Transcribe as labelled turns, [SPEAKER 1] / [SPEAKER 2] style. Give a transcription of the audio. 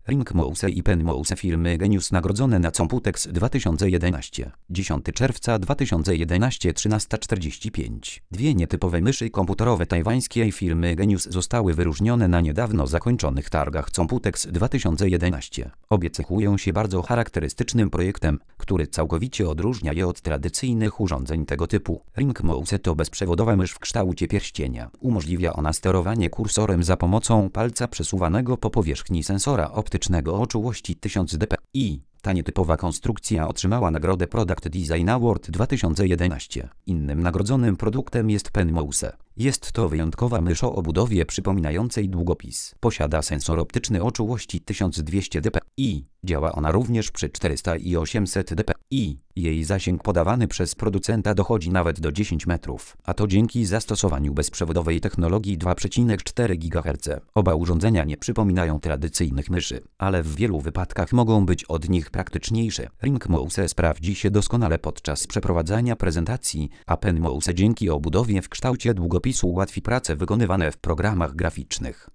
[SPEAKER 1] Ringmouse i Penmouse firmy Genius nagrodzone na Computex 2011. 10 czerwca 2011 13:45. Dwie nietypowe myszy komputerowe tajwańskiej firmy Genius zostały wyróżnione na niedawno zakończonych targach Computex 2011. Obie cechują się bardzo charakterystycznym projektem, który całkowicie odróżnia je od tradycyjnych urządzeń tego typu. Ringmouse to bezprzewodowa mysz w kształcie pierścienia. Umożliwia ona sterowanie kursorem za pomocą palca przesuwanego po powierzchni sensora optycznego o czułości 1000 dpi. Ta nietypowa konstrukcja otrzymała nagrodę Product Design Award 2011. Innym nagrodzonym produktem jest Penmouse. Jest to wyjątkowa mysz o obudowie przypominającej długopis. Posiada sensor optyczny o czułości 1200 dpi. Działa ona również przy 400 i 800 dpi. Jej zasięg podawany przez producenta dochodzi nawet do 10 metrów, a to dzięki zastosowaniu bezprzewodowej technologii 2,4 GHz. Oba urządzenia nie przypominają tradycyjnych myszy, ale w wielu wypadkach mogą być od nich praktyczniejsze. Ringmouse sprawdzi się doskonale podczas przeprowadzania prezentacji, a Penmouse dzięki obudowie w kształcie długopisu ułatwi prace wykonywane w programach graficznych.